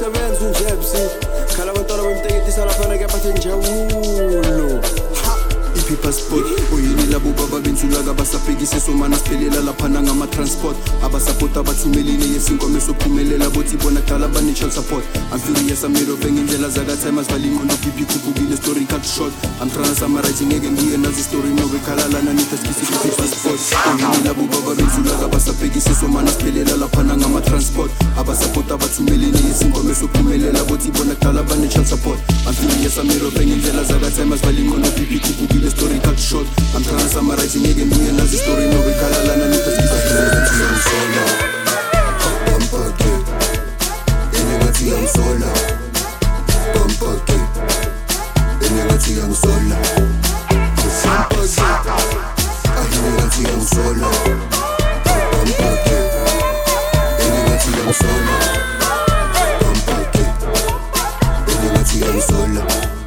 benza unjebsi khala abantwana bemteketisa laphana kuyaphatha njawulo passport oyini labo baba benzulaga basabhekise somana siphelela laphana ngama-transport abasapota abathumelini yesinkomo sophumelela bothi bona kudala bane-child support I'm furious amirove ngendlela zakathime asivale ingqondo bp khuphukile story cut short I'm trying to summarize ngeke ngiye nazi story nobe khalalana nitaskisi passport oyini labo baba benzulaga basabhekise somana siphelela laphana ngama-transport abasapota abathumelini yesinkomo sophumelela bothi bona kudala bane-child support I'm furious amirove ngendlela zakathime asivale ingqondo bp khuphukile story cut short I'm trying to summarize ngeke ngiye nazi story nobe khalalana nitaskisi ngisola pampake enengathi ngisola pampake enengathi ngisola pampake enengathi ngisola pampake enengathi ngisola pampake enengathi ngisola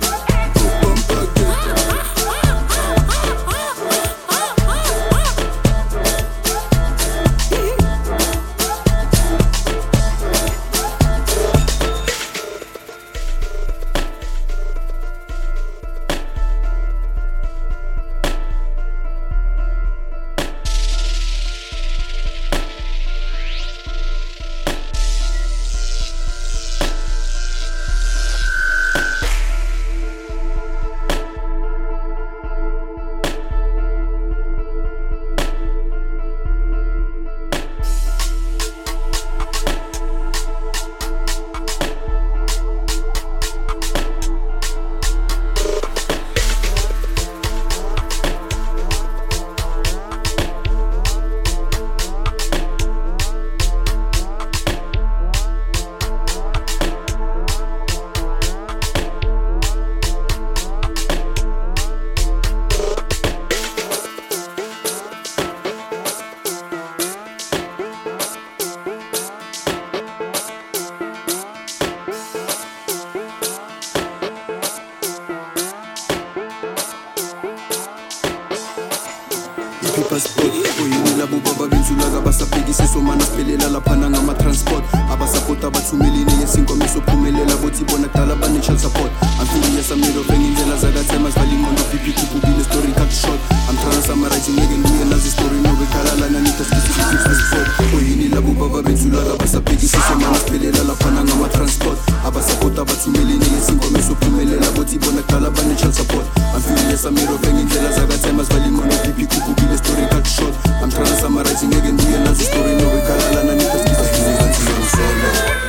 passport oyini labo baba benzulaga basabhekise somana siphelela laphana ngama-transport abasapota abathumelini yesinkomo sophumelela bothi bona kudala bane-child support I'm furious amirove ngendlela zakatheme asivale ingqondo bp khuphukile story cut short I'm trying to summarize ngeke ngiye nazi story nobe khalalana nitaskisi passport oyini labo baba benzulaga basabhekise somana siphelela laphana ngama-transport abasapota abathumelini yesinkomo sophumelela bothi bona kudala bane-child support I'm furious amirove ngendlela zakatheme asivale ingqondo bp khuphukile story cut short I'm trying to summarize ngeke ngiye nazi story nobe khalalana nitaskisi ngisola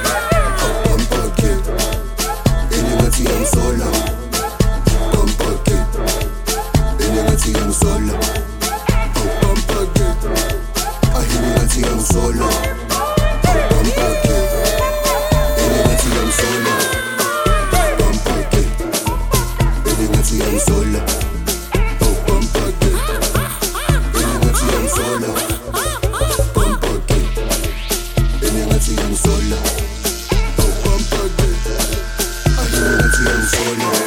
pampake enengathi ngisola pampake enengathi ngisola pampake enengathi ngisola pampake enengathi ngisola pampake enengathi ngisola pampake enengathi ngisola pampake enengathi ngisola pampake enengathi ngisola